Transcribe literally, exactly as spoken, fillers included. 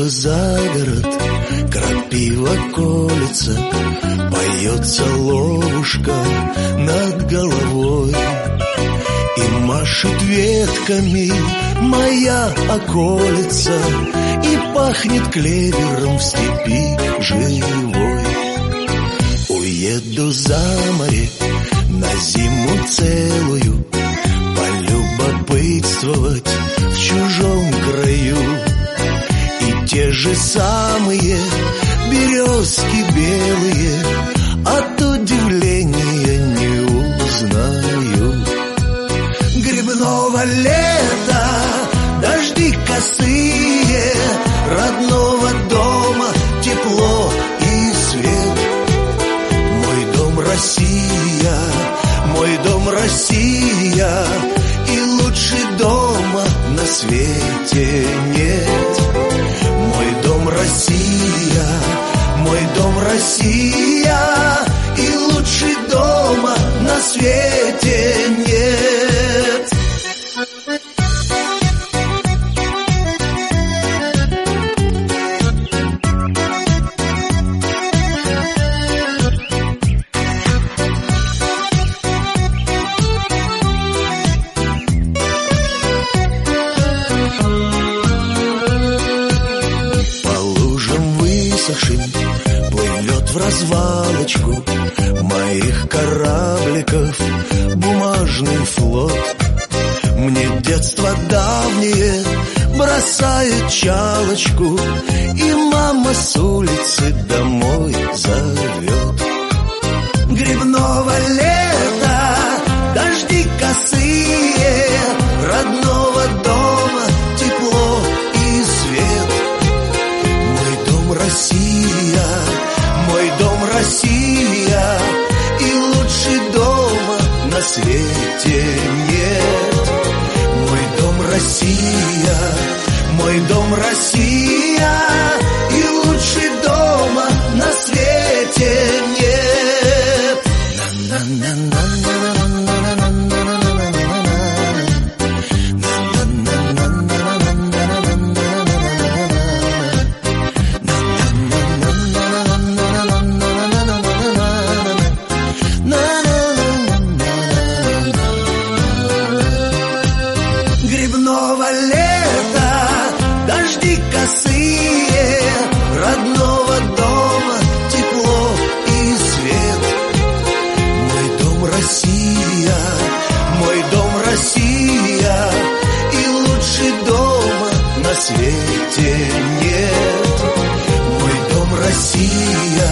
за город, крапива колется, поет соловушка над головой. И машет ветками моя околица, и пахнет клевером в степи живой. Уеду за море на зиму целую, полюбопытствовать в чужом краю. И те же самые березки белые от удивления не узнаю. Грибного лета, дожди косые, родного дома тепло и свет. Мой дом Россия, мой дом Россия, и лучше дома на свете нет. Мой дом Россия, мой дом Россия, и лучше дома на свете нет. Плывет в развалочку моих корабликов бумажный флот. Мне детство давнее бросает чалочку, и мама с улицы домой зовет. Грибного лета, дожди косые, родного дома тепло и свет. Мой дом Россия, мой дом Россия, и лучше дома на свете нет. Мой дом Россия, мой дом Россия, и лучше дома на свете нет. Грибного лета, дожди косые, родного дома тепло и свет. Мой дом Россия, мой дом Россия, и лучше дома на свете нет. Мой дом Россия,